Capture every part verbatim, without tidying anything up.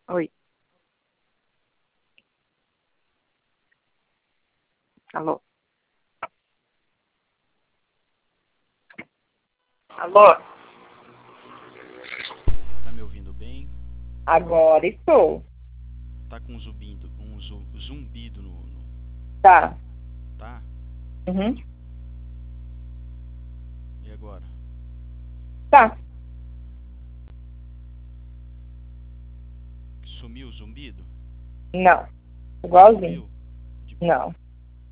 Oi. Alô? Alô? Tá me ouvindo bem? Agora estou. Tá com um zumbido, um zu- zumbido no, no- Tá. tá? Uhum. E agora? Tá. Sumiu o zumbido? Não. Igualzinho. Sumiu? De boa? Não.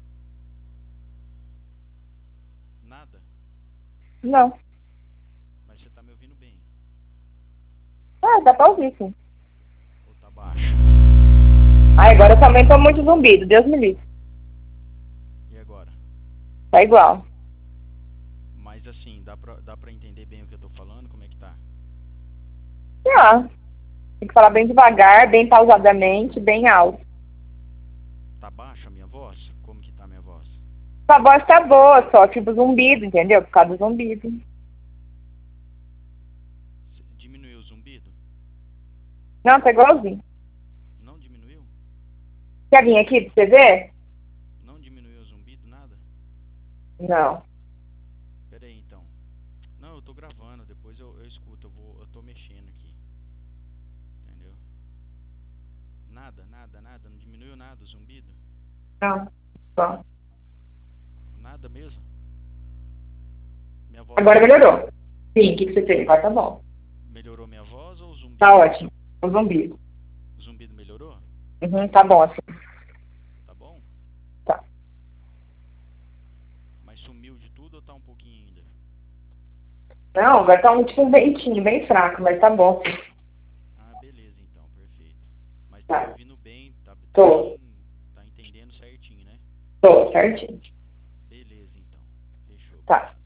Nada? Não. Mas você tá me ouvindo bem? Ah, dá pra ouvir, sim. Ou tá baixo? Ah, agora só aumentou muito o zumbido. Deus me livre. E agora? Tá igual. Mas assim, dá pra, dá pra entender bem o que eu tô falando? Como é que tá? Ah, tem que falar bem devagar, bem pausadamente, bem alto. Tá baixa a minha voz? Como que tá a minha voz? Sua voz tá boa, só tipo zumbido, entendeu? Por causa do zumbido. C- Diminuiu o zumbido? Não, tá igualzinho. Não diminuiu? Quer vir aqui pra você ver? Não diminuiu o zumbido? Nada? Não. Pera aí então. Não, eu tô gravando, depois eu, eu escuto, eu vou, eu tô mexendo aqui. Entendeu? Nada, nada, nada, não diminuiu nada o zumbido? Não. Bom. Nada mesmo? Minha voz Agora melhorou? melhorou. Sim, o que, que você fez? Agora tá bom. Melhorou minha voz ou o Tá zumbido? ótimo. O zumbido. O zumbido melhorou? Uhum, tá bom assim. Tá bom? Tá. Mas sumiu de tudo ou tá um pouquinho ainda? Não, agora tá um tipo um ventinho, bem fraco, mas tá bom. Ah, beleza então, perfeito. Mas tá me Tá. ouvindo bem, tá, tá Tô. bem, tá entendendo certinho, né? Tô, certinho. Beleza então, fechou. Tá.